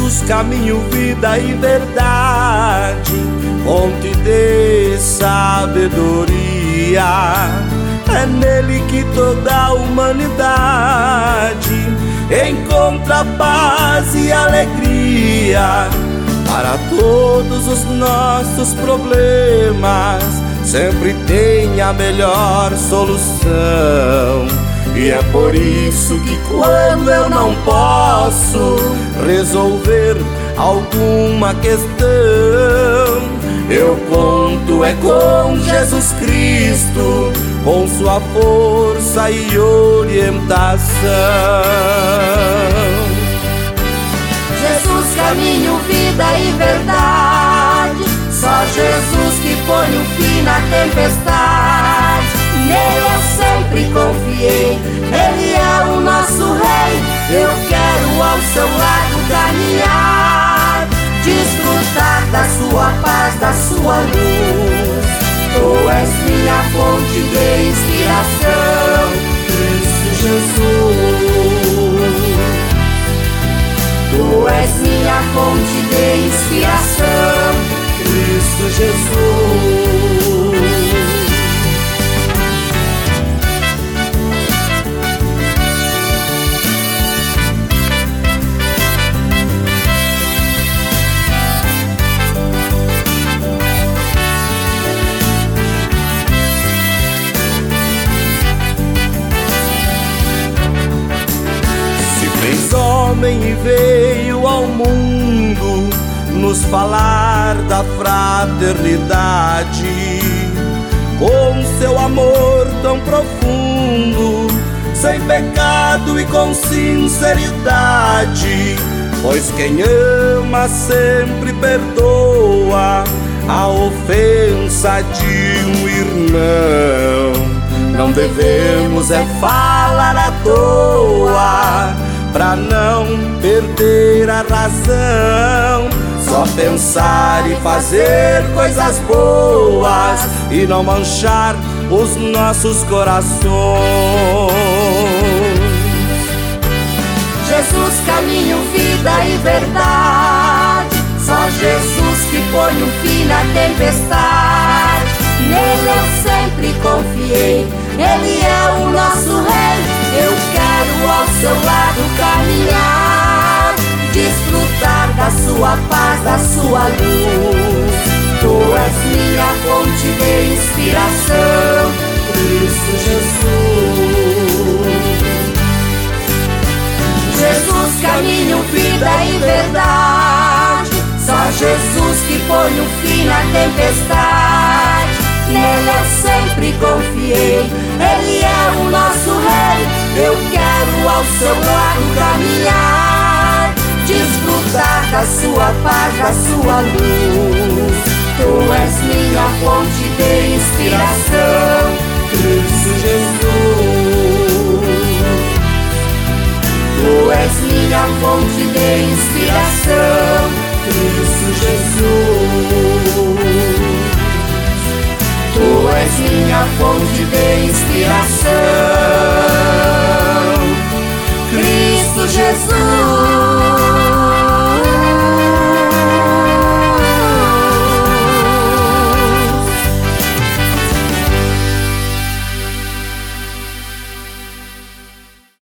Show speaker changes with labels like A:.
A: Jesus, caminho, vida e verdade, fonte de sabedoria. É nele que toda a humanidade encontra paz e alegria. Para todos os nossos problemas sempre tem a melhor solução. E é por isso que quando eu não posso resolver alguma questão, eu conto com Jesus Cristo, com sua força e orientação.
B: Jesus, caminho, vida e verdade, só Jesus que põe um fim na tempestade. Nele eu sempre confiei, Ele é o nosso Rei. Eu quero ao seu lado caminhar, desfrutar da sua paz, da sua luz. Tu és minha fonte de inspiração, Cristo Jesus. Tu és minha fonte de inspiração, Cristo Jesus.
A: Fez homem e veio ao mundo nos falar da fraternidade, com seu amor tão profundo, sem pecado e com sinceridade. Pois quem ama sempre perdoa a ofensa de um irmão. Não devemos falar à toa, pra não perder a razão. Só pensar e fazer coisas boas e não manchar os nossos corações.
B: Jesus, caminho, vida e verdade, só Jesus que põe um fim na tempestade. Nele eu sempre confiei, Ele é o nosso Rei. Eu quero ao seu lado caminhar, desfrutar da sua paz, da sua luz. Tu és minha fonte de inspiração, Cristo Jesus. Jesus, caminho, vida e verdade, só Jesus que põe um fim na tempestade. Nele eu sempre confiei, Ele é o nosso Rei. Eu quero ao seu lado caminhar, desfrutar da sua paz, da sua luz. Tu és minha fonte de inspiração, Cristo Jesus. Tu és minha fonte de inspiração, Cristo Jesus. Tu és minha fonte de inspiração,